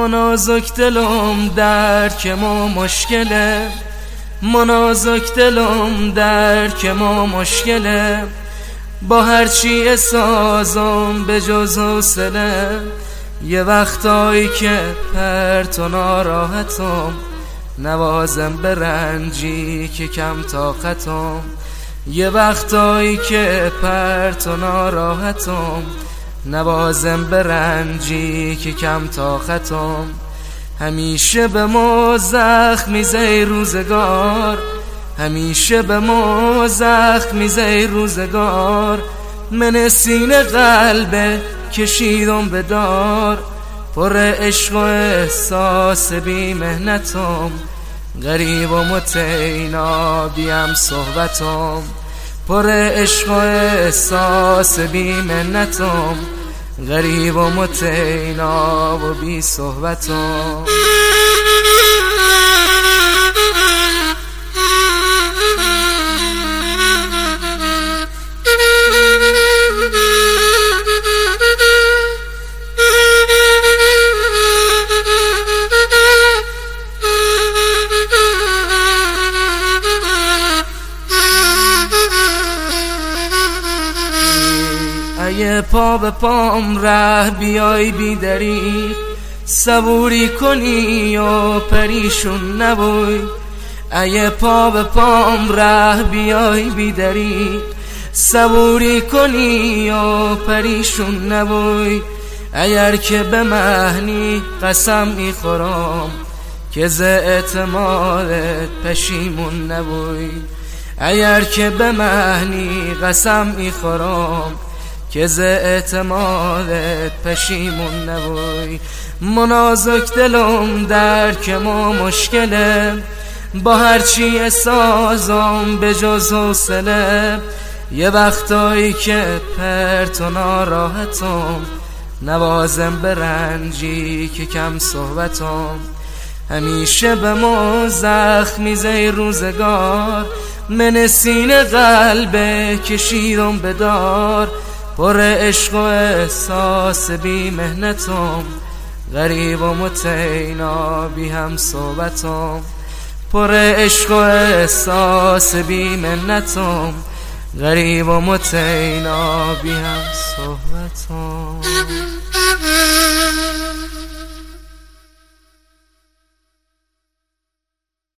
منازک دلم درک ما مشکله، منازک دلم درک ما مشکله، با هرچی سازم به جز حوصله. یه وقتایی که پرت و ناراحتم، نوازم به رنجی که کم طاقتم. یه وقتایی که پرت و ناراحتم، نوازم به رنجی که کم طاقتم. همیشه به ما زخمی زی روزگار، همیشه به ما زخمی زی روزگار. من سینه قلبه کشیدم به دار، پر عشق و احساس بی مهنتم. غریبم و تینا بیم صحبتم، پر عشق و احساس بی منتم. غریبم و تینا و بی صحبتم. اگه پا به پام ره بیای بی دریغ، صبوری کنی و پریشون نبوی. اگه پا به پام ره بیای بی دریغ، صبوری کنی و پریشون نبوی. اگر که به مهنی قسم میخورم، که ز اعتمادت پشیمون نبوی. اگر که به مهنی قسم میخورم، که ز اعتمادت پشیمون نبوی. منازک دلم درک ما مشکله، با هرچی سازم به جز حوصله. یه وقتایی که پرت و ناراحتم، نوازم به رنجی که کم صحبتم. همیشه به ما زخمی زی روزگار، من سینه قلبه کشیدم به دار. پر عشق و احساس بی مهنتم، غریبم و تینا بی هم صحبتم. پر عشق و احساس بی منتم، غریبم و تینا بی هم صحبتم.